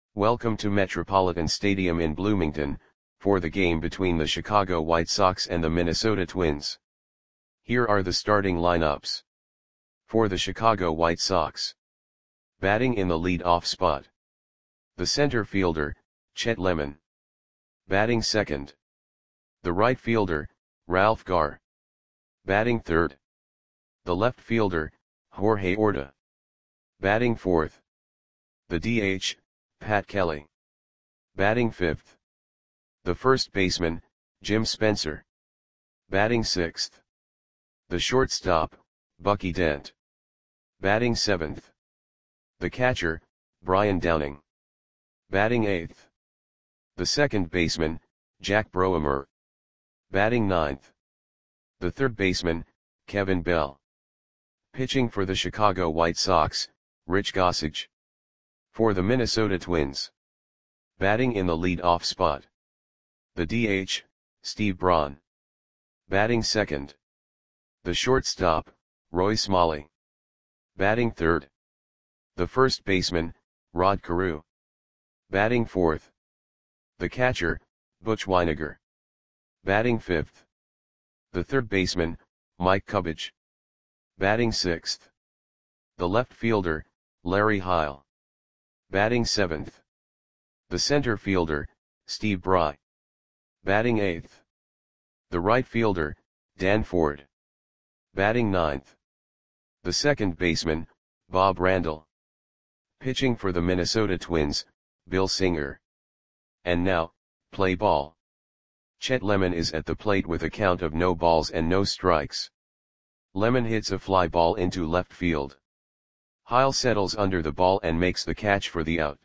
Welcome to Metropolitan Stadium in Bloomington, for the game between the Chicago White Sox and the Minnesota Twins. Here are the starting lineups. For the Chicago White Sox. Batting in the lead-off spot. The center fielder, Chet Lemon. Batting second. The right fielder, Ralph Garr. Batting third. The left fielder, Jorge Orta. Batting fourth. The DH, Pat Kelly. Batting fifth. The first baseman, Jim Spencer. Batting sixth. The shortstop, Bucky Dent. Batting seventh. The catcher, Brian Downing. Batting eighth. The second baseman, Jack Broemer. Batting ninth. The third baseman, Kevin Bell. Pitching for the Chicago White Sox, Rich Gossage. For the Minnesota Twins. Batting in the lead-off spot. The DH, Steve Braun. Batting second. The shortstop, Roy Smalley. Batting third. The first baseman, Rod Carew. Batting fourth. The catcher, Butch Wynegar. Batting fifth. The third baseman, Mike Cubbage. Batting sixth. The left fielder, Larry Heil. Batting seventh. The center fielder, Steve Bry. Batting eighth. The right fielder, Dan Ford. Batting ninth. The second baseman, Bob Randall. Pitching for the Minnesota Twins, Bill Singer. And now, play ball. Chet Lemon is at the plate with a count of no balls and no strikes. Lemon hits a fly ball into left field. Heil settles under the ball and makes the catch for the out.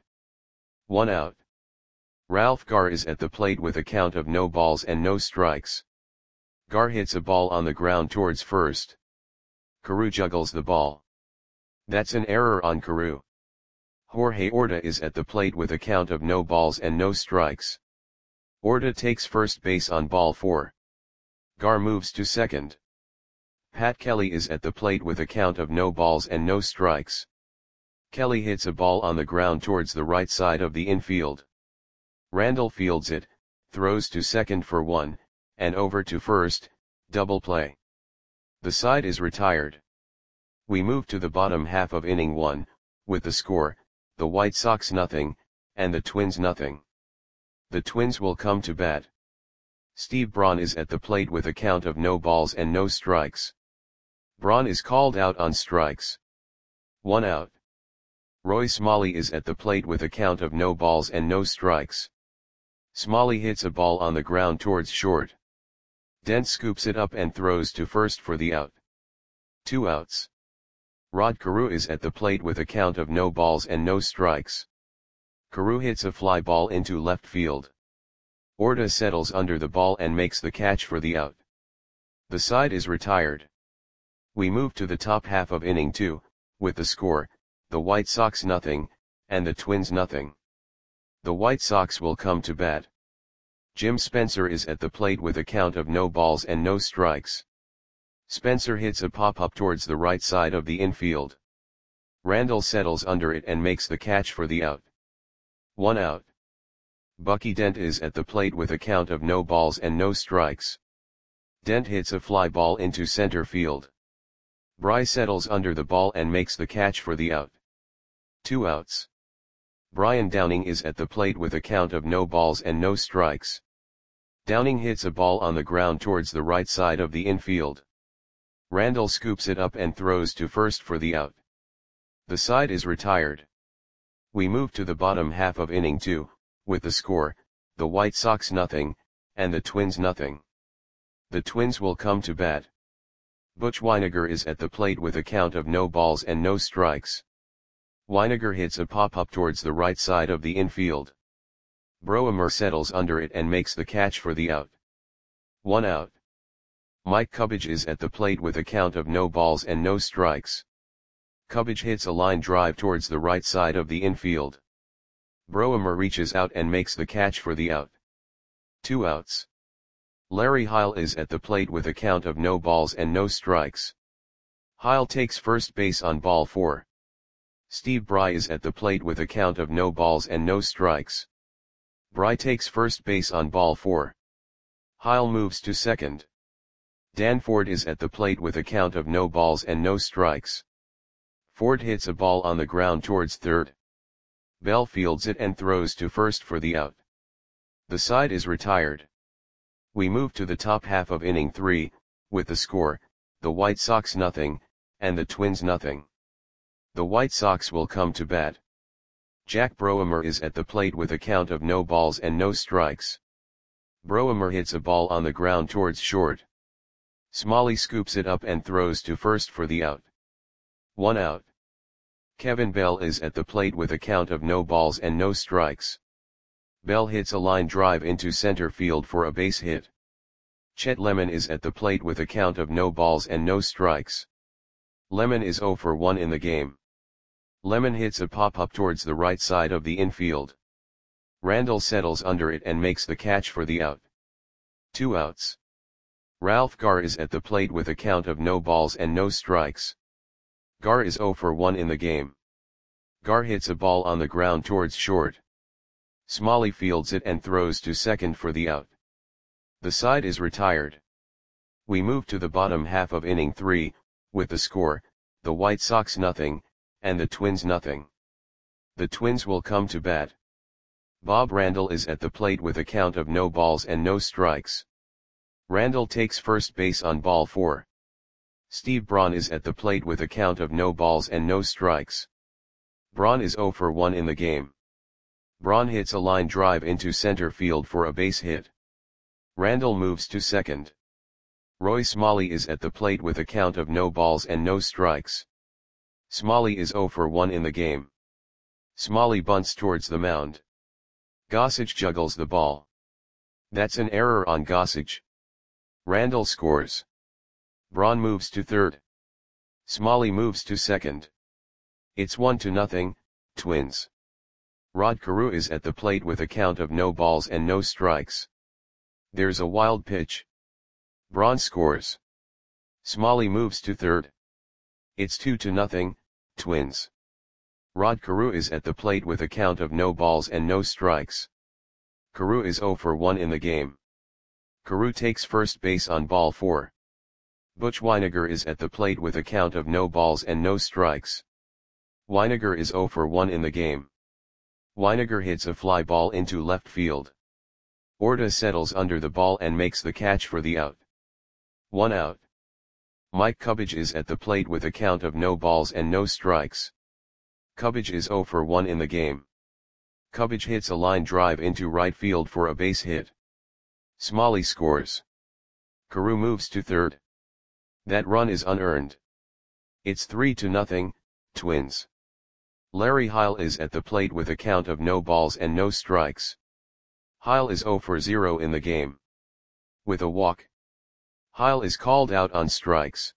1 out. Ralph Garr is at the plate with a count of no balls and no strikes. Garr hits a ball on the ground towards first. Carew juggles the ball. That's an error on Carew. Jorge Orta is at the plate with a count of no balls and no strikes. Orta takes first base on ball 4. Garr moves to second. Pat Kelly is at the plate with a count of no balls and no strikes. Kelly hits a ball on the ground towards the right side of the infield. Randall fields it, throws to second for 1, and over to first, double play. The side is retired. We move to the bottom half of inning 1, with the score, the White Sox 0, and the Twins 0. The Twins will come to bat. Steve Braun is at the plate with a count of no balls and no strikes. Braun is called out on strikes. 1 out. Roy Smalley is at the plate with a count of no balls and no strikes. Smalley hits a ball on the ground towards short. Dent scoops it up and throws to first for the out. 2 outs. Rod Carew is at the plate with a count of no balls and no strikes. Carew hits a fly ball into left field. Orta settles under the ball and makes the catch for the out. The side is retired. We move to the top half of inning 2, with the score, the White Sox 0, and the Twins 0. The White Sox will come to bat. Jim Spencer is at the plate with a count of no balls and no strikes. Spencer hits a pop-up towards the right side of the infield. Randall settles under it and makes the catch for the out. 1 out. Bucky Dent is at the plate with a count of no balls and no strikes. Dent hits a fly ball into center field. Bry settles under the ball and makes the catch for the out. 2 outs. Brian Downing is at the plate with a count of no balls and no strikes. Downing hits a ball on the ground towards the right side of the infield. Randall scoops it up and throws to first for the out. The side is retired. We move to the bottom half of inning 2, with the score, the White Sox 0, and the Twins 0. The Twins will come to bat. Butch Wynegar is at the plate with a count of no balls and no strikes. Wynegar hits a pop-up towards the right side of the infield. Broemer settles under it and makes the catch for the out. 1 out. Mike Cubbage is at the plate with a count of no balls and no strikes. Cubbage hits a line drive towards the right side of the infield. Broemer reaches out and makes the catch for the out. 2 outs. Larry Heil is at the plate with a count of no balls and no strikes. Heil takes first base on ball 4. Steve Bry is at the plate with a count of no balls and no strikes. Bry takes first base on ball 4. Heil moves to second. Dan Ford is at the plate with a count of no balls and no strikes. Ford hits a ball on the ground towards third. Bell fields it and throws to first for the out. The side is retired. We move to the top half of inning 3, with the score, the White Sox nothing, and the Twins nothing. The White Sox will come to bat. Jack Broemer is at the plate with a count of no balls and no strikes. Broemer hits a ball on the ground towards short. Smalley scoops it up and throws to first for the out. 1 out. Kevin Bell is at the plate with a count of no balls and no strikes. Bell hits a line drive into center field for a base hit. Chet Lemon is at the plate with a count of no balls and no strikes. Lemon is 0 for 1 in the game. Lemon hits a pop-up towards the right side of the infield. Randall settles under it and makes the catch for the out. 2 outs. Ralph Garr is at the plate with a count of no balls and no strikes. Garr is 0 for 1 in the game. Garr hits a ball on the ground towards short. Smalley fields it and throws to second for the out. The side is retired. We move to the bottom half of inning 3, with the score, the White Sox nothing, and the Twins nothing. The Twins will come to bat. Bob Randall is at the plate with a count of no balls and no strikes. Randall takes first base on ball 4. Steve Braun is at the plate with a count of no balls and no strikes. Braun is 0 for 1 in the game. Braun hits a line drive into center field for a base hit. Randall moves to second. Roy Smalley is at the plate with a count of no balls and no strikes. Smalley is 0 for 1 in the game. Smalley bunts towards the mound. Gossage juggles the ball. That's an error on Gossage. Randall scores. Braun moves to third. Smalley moves to second. It's 1-0, Twins. Rod Carew is at the plate with a count of no balls and no strikes. There's a wild pitch. Braun scores. Smalley moves to third. It's 2-0, Twins. Rod Carew is at the plate with a count of no balls and no strikes. Carew is 0 for 1 in the game. Carew takes first base on ball 4. Butch Wynegar is at the plate with a count of no balls and no strikes. Wynegar is 0 for 1 in the game. Wynegar hits a fly ball into left field. Orta settles under the ball and makes the catch for the out. 1 out. Mike Cubbage is at the plate with a count of no balls and no strikes. Cubbage is 0 for 1 in the game. Cubbage hits a line drive into right field for a base hit. Smalley scores. Carew moves to third. That run is unearned. It's 3-0, Twins. Larry Heil is at the plate with a count of no balls and no strikes. Heil is 0 for 0 in the game. With a walk. Heil is called out on strikes.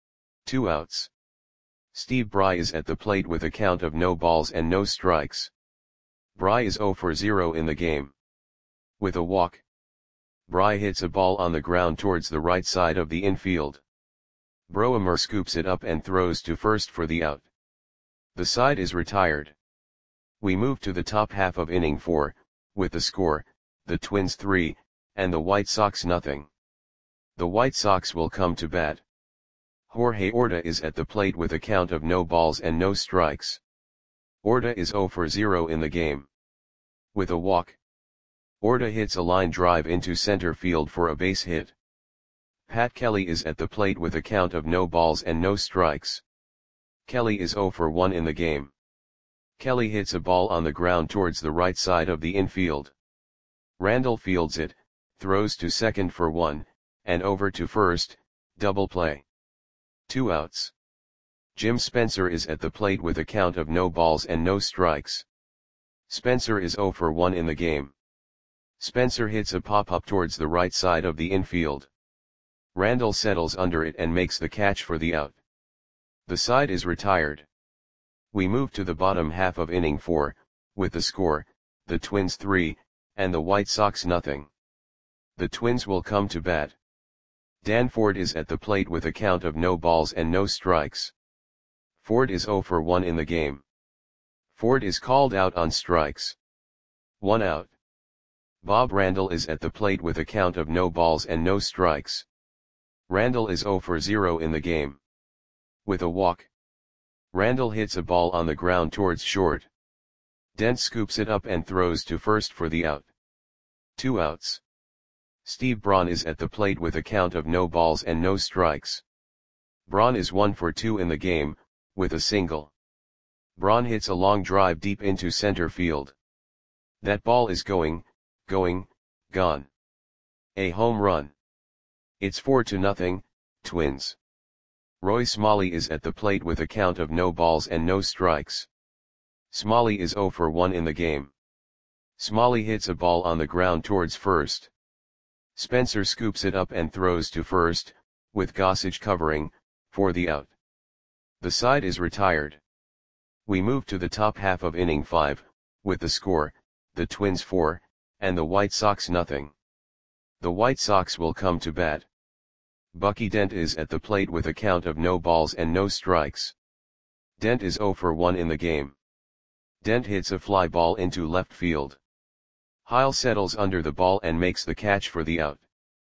2 outs. Steve Bry is at the plate with a count of no balls and no strikes. Bry is 0 for 0 in the game. With a walk. Bry hits a ball on the ground towards the right side of the infield. Broemer scoops it up and throws to first for the out. The side is retired. We move to the top half of inning 4, with the score, the Twins 3, and the White Sox nothing. The White Sox will come to bat. Jorge Orta is at the plate with a count of no balls and no strikes. Orta is 0 for 0 in the game. With a walk. Orta hits a line drive into center field for a base hit. Pat Kelly is at the plate with a count of no balls and no strikes. Kelly is 0 for 1 in the game. Kelly hits a ball on the ground towards the right side of the infield. Randall fields it, throws to second for 1, and over to first, double play. 2 outs. Jim Spencer is at the plate with a count of no balls and no strikes. Spencer is 0 for 1 in the game. Spencer hits a pop-up towards the right side of the infield. Randall settles under it and makes the catch for the out. The side is retired. We move to the bottom half of inning 4, with the score, the Twins 3, and the White Sox nothing. The Twins will come to bat. Dan Ford is at the plate with a count of no balls and no strikes. Ford is 0 for 1 in the game. Ford is called out on strikes. 1 out. Bob Randall is at the plate with a count of no balls and no strikes. Randall is 0 for 0 in the game. With a walk. Randall hits a ball on the ground towards short. Dent scoops it up and throws to first for the out. 2 outs. Steve Braun is at the plate with a count of no balls and no strikes. Braun is 1 for 2 in the game, with a single. Braun hits a long drive deep into center field. That ball is gone. A home run. It's 4-0, Twins. Roy Smalley is at the plate with a count of no balls and no strikes. Smalley is 0 for 1 in the game. Smalley hits a ball on the ground towards first. Spencer scoops it up and throws to first, with Gossage covering, for the out. The side is retired. We move to the top half of inning 5, with the score, the Twins 4, and the White Sox nothing. The White Sox will come to bat. Bucky Dent is at the plate with a count of no balls and no strikes. Dent is 0 for 1 in the game. Dent hits a fly ball into left field. Heil settles under the ball and makes the catch for the out.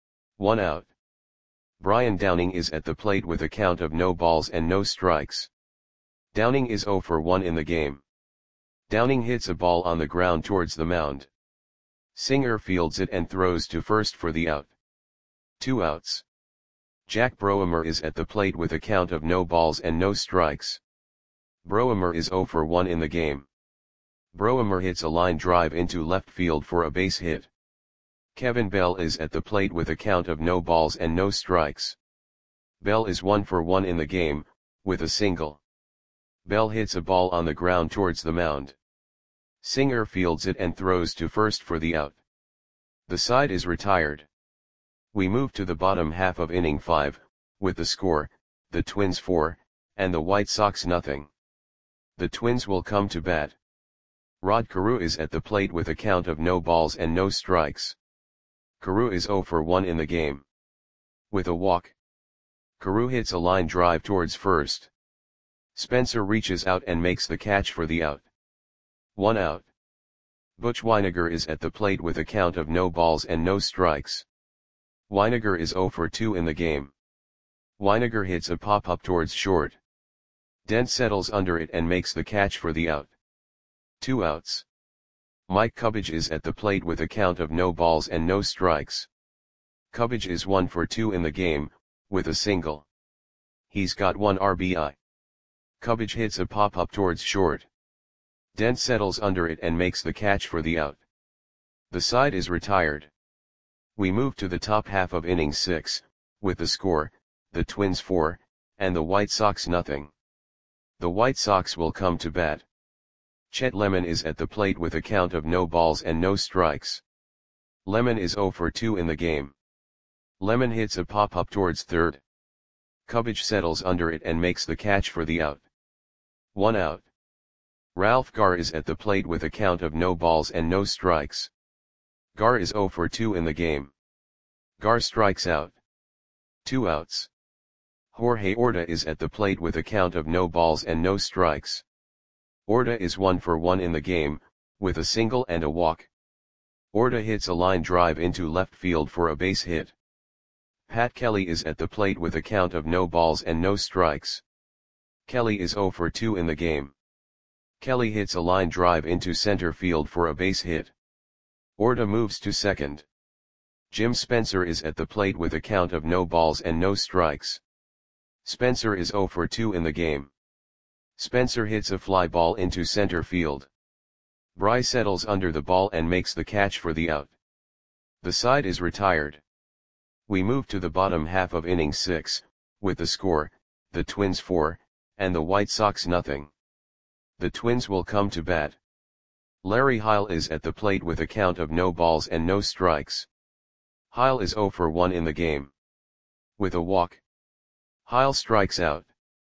1 out. Brian Downing is at the plate with a count of no balls and no strikes. Downing is 0 for 1 in the game. Downing hits a ball on the ground towards the mound. Singer fields it and throws to first for the out. 2 outs. Jack Broemer is at the plate with a count of no balls and no strikes. Broemer is 0 for 1 in the game. Broemer hits a line drive into left field for a base hit. Kevin Bell is at the plate with a count of no balls and no strikes. Bell is 1 for 1 in the game, with a single. Bell hits a ball on the ground towards the mound. Singer fields it and throws to first for the out. The side is retired. We move to the bottom half of inning 5, with the score, the Twins 4, and the White Sox nothing. The Twins will come to bat. Rod Carew is at the plate with a count of no balls and no strikes. Carew is 0 for 1 in the game. With a walk. Carew hits a line drive towards first. Spencer reaches out and makes the catch for the out. 1 out. Butch Wynegar is at the plate with a count of no balls and no strikes. Wynegar is 0 for 2 in the game. Wynegar hits a pop-up towards short. Dent settles under it and makes the catch for the out. 2 outs. Mike Cubbage is at the plate with a count of no balls and no strikes. Cubbage is 1 for 2 in the game, with a single. He's got 1 RBI. Cubbage hits a pop-up towards short. Dent settles under it and makes the catch for the out. The side is retired. We move to the top half of inning 6, with the score, the Twins 4, and the White Sox nothing. The White Sox will come to bat. Chet Lemon is at the plate with a count of no balls and no strikes. Lemon is 0 for 2 in the game. Lemon hits a pop-up towards third. Cubbage settles under it and makes the catch for the out. 1 out. Ralph Garr is at the plate with a count of no balls and no strikes. Garr is 0 for 2 in the game. Garr strikes out. 2 outs. Jorge Orta is at the plate with a count of no balls and no strikes. Orta is 1 for 1 in the game, with a single and a walk. Orta hits a line drive into left field for a base hit. Pat Kelly is at the plate with a count of no balls and no strikes. Kelly is 0 for 2 in the game. Kelly hits a line drive into center field for a base hit. Orta moves to second. Jim Spencer is at the plate with a count of no balls and no strikes. Spencer is 0 for 2 in the game. Spencer hits a fly ball into center field. Bry settles under the ball and makes the catch for the out. The side is retired. We move to the bottom half of inning 6, with the score, the Twins 4, and the White Sox nothing. The Twins will come to bat. Larry Heil is at the plate with a count of no balls and no strikes. Heil is 0 for 1 in the game. With a walk. Heil strikes out.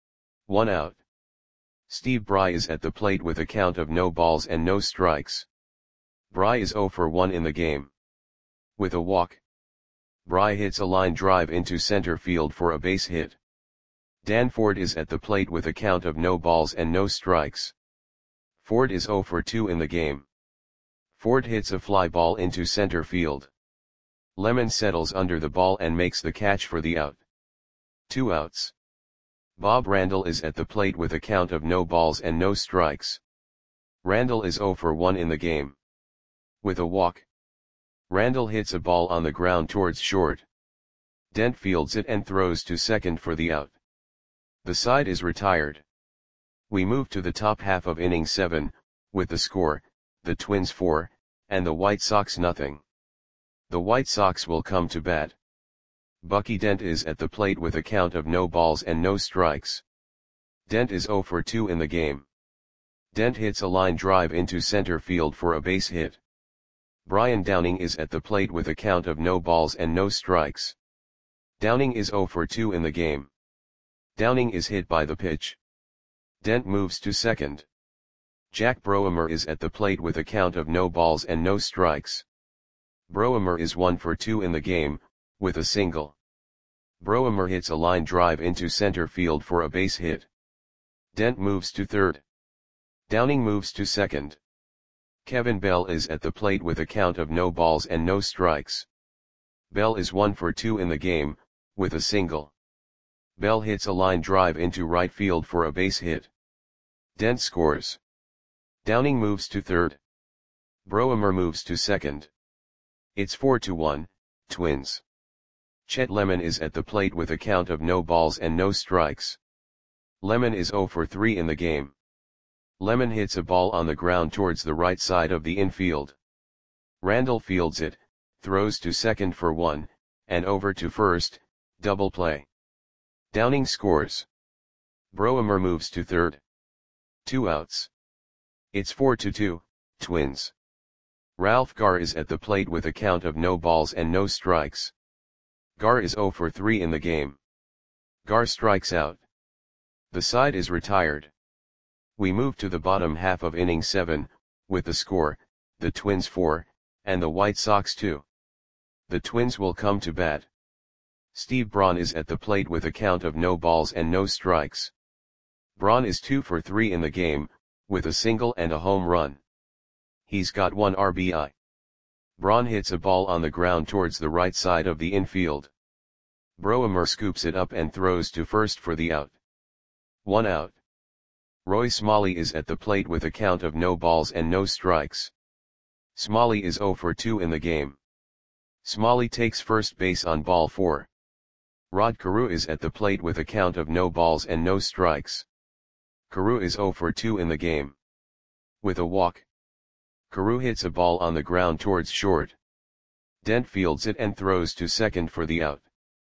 1 out. Steve Bry is at the plate with a count of no balls and no strikes. Bry is 0 for 1 in the game. With a walk. Bry hits a line drive into center field for a base hit. Dan Ford is at the plate with a count of no balls and no strikes. Ford is 0 for 2 in the game. Ford hits a fly ball into center field. Lemon settles under the ball and makes the catch for the out. 2 outs. Bob Randall is at the plate with a count of no balls and no strikes. Randall is 0 for 1 in the game. With a walk. Randall hits a ball on the ground towards short. Dent fields it and throws to second for the out. The side is retired. We move to the top half of inning 7, with the score, the Twins 4, and the White Sox nothing. The White Sox will come to bat. Bucky Dent is at the plate with a count of no balls and no strikes. Dent is 0 for 2 in the game. Dent hits a line drive into center field for a base hit. Brian Downing is at the plate with a count of no balls and no strikes. Downing is 0 for 2 in the game. Downing is hit by the pitch. Dent moves to second. Jack Broemer is at the plate with a count of no balls and no strikes. Broemer is 1 for 2 in the game, with a single. Broemer hits a line drive into center field for a base hit. Dent moves to third. Downing moves to second. Kevin Bell is at the plate with a count of no balls and no strikes. Bell is 1 for 2 in the game, with a single. Bell hits a line drive into right field for a base hit. Dent scores. Downing moves to third. Broemer moves to second. It's 4-1, Twins. Chet Lemon is at the plate with a count of no balls and no strikes. Lemon is 0 for 3 in the game. Lemon hits a ball on the ground towards the right side of the infield. Randall fields it, throws to second for 1, and over to first, double play. Downing scores. Broemer moves to third. 2 outs. It's 4-2, Twins. Ralph Garr is at the plate with a count of no balls and no strikes. Garr is 0 for 3 in the game. Garr strikes out. The side is retired. We move to the bottom half of inning 7, with the score, the Twins 4, and the White Sox 2. The Twins will come to bat. Steve Braun is at the plate with a count of no balls and no strikes. Braun is 2 for 3 in the game, with a single and a home run. He's got 1 RBI. Braun hits a ball on the ground towards the right side of the infield. Broemer scoops it up and throws to first for the out. 1 out. Roy Smalley is at the plate with a count of no balls and no strikes. Smalley is 0 for 2 in the game. Smalley takes first base on ball 4. Rod Carew is at the plate with a count of no balls and no strikes. Carew is 0 for 2 in the game. With a walk. Carew hits a ball on the ground towards short. Dent fields it and throws to second for the out.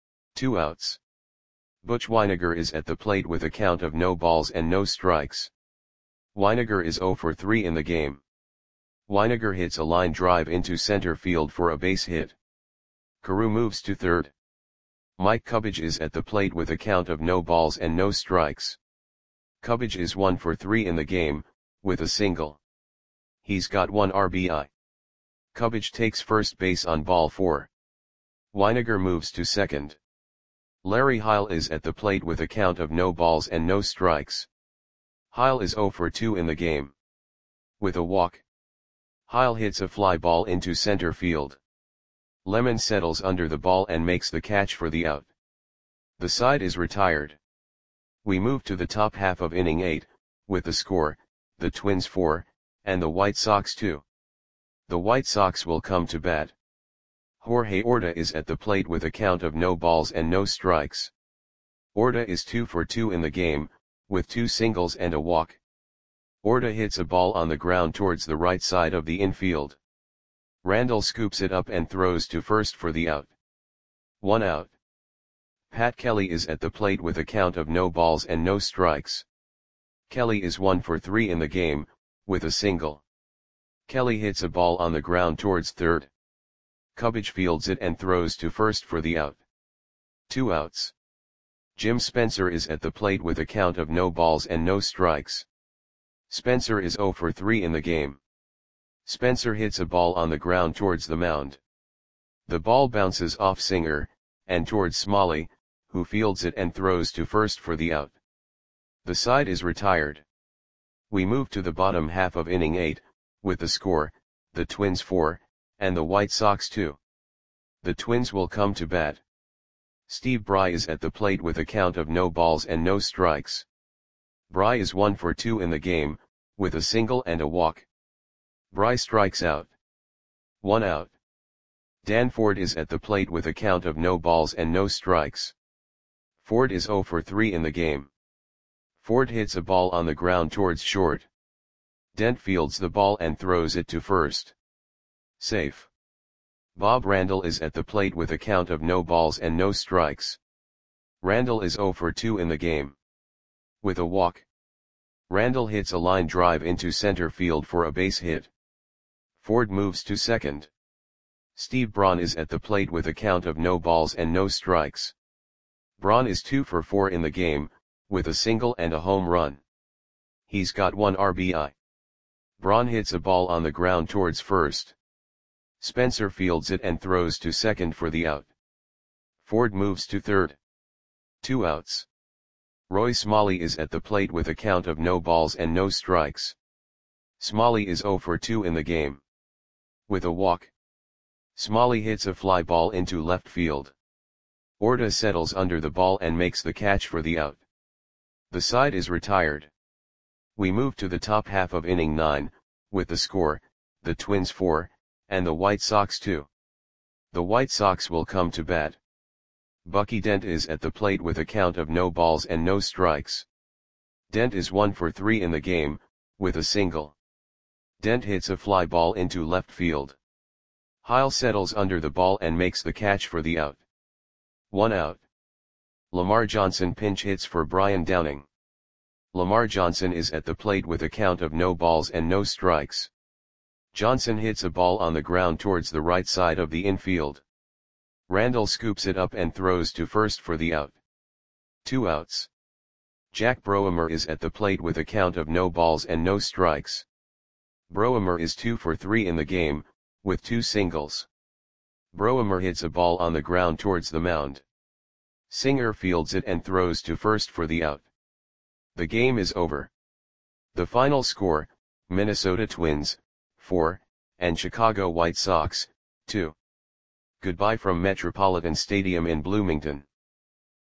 2 outs. Butch Wynegar is at the plate with a count of no balls and no strikes. Wynegar is 0 for 3 in the game. Wynegar hits a line drive into center field for a base hit. Carew moves to third. Mike Cubbage is at the plate with a count of no balls and no strikes. Cubbage is 1 for 3 in the game, with a single. He's got 1 RBI. Cubbage takes first base on ball 4. Wynegar moves to second. Larry Heil is at the plate with a count of no balls and no strikes. Heil is 0 for 2 in the game. With a walk. Heil hits a fly ball into center field. Lemon settles under the ball and makes the catch for the out. The side is retired. We move to the top half of inning 8, with the score, the Twins 4, and the White Sox 2. The White Sox will come to bat. Jorge Orta is at the plate with a count of no balls and no strikes. Orta is 2 for 2 in the game, with 2 singles and a walk. Orta hits a ball on the ground towards the right side of the infield. Randall scoops it up and throws to first for the out. 1 out. Pat Kelly is at the plate with a count of no balls and no strikes. Kelly is 1 for 3 in the game, with a single. Kelly hits a ball on the ground towards third. Cubbage fields it and throws to first for the out. 2 outs. Jim Spencer is at the plate with a count of no balls and no strikes. Spencer is 0 for 3 in the game. Spencer hits a ball on the ground towards the mound. The ball bounces off Singer, and towards Smalley, who fields it and throws to first for the out. The side is retired. We move to the bottom half of inning 8, with the score, the Twins 4, and the White Sox 2. The Twins will come to bat. Steve Bry is at the plate with a count of no balls and no strikes. Bry is 1 for 2 in the game, with a single and a walk. Bry strikes out. 1 out. Dan Ford is at the plate with a count of no balls and no strikes. Ford is 0 for 3 in the game. Ford hits a ball on the ground towards short. Dent fields the ball and throws it to first. Safe. Bob Randall is at the plate with a count of no balls and no strikes. Randall is 0 for 2 in the game. With a walk. Randall hits a line drive into center field for a base hit. Ford moves to second. Steve Braun is at the plate with a count of no balls and no strikes. Braun is 2 for 4 in the game, with a single and a home run. He's got 1 RBI. Braun hits a ball on the ground towards first. Spencer fields it and throws to second for the out. Ford moves to third. 2 outs. Roy Smalley is at the plate with a count of no balls and no strikes. Smalley is 0 for 2 in the game. With a walk. Smalley hits a fly ball into left field. Orta settles under the ball and makes the catch for the out. The side is retired. We move to the top half of inning 9, with the score, the Twins 4, and the White Sox 2. The White Sox will come to bat. Bucky Dent is at the plate with a count of no balls and no strikes. Dent is 1 for 3 in the game, with a single. Dent hits a fly ball into left field. Heil settles under the ball and makes the catch for the out. 1 out. Lamar Johnson pinch hits for Brian Downing. Lamar Johnson is at the plate with a count of no balls and no strikes. Johnson hits a ball on the ground towards the right side of the infield. Randall scoops it up and throws to first for the out. 2 outs. Jack Broemer is at the plate with a count of no balls and no strikes. Broemer is 2 for 3 in the game, with 2 singles. Broemer hits a ball on the ground towards the mound. Singer fields it and throws to first for the out. The game is over. The final score, Minnesota Twins, 4, and Chicago White Sox, 2. Goodbye from Metropolitan Stadium in Bloomington.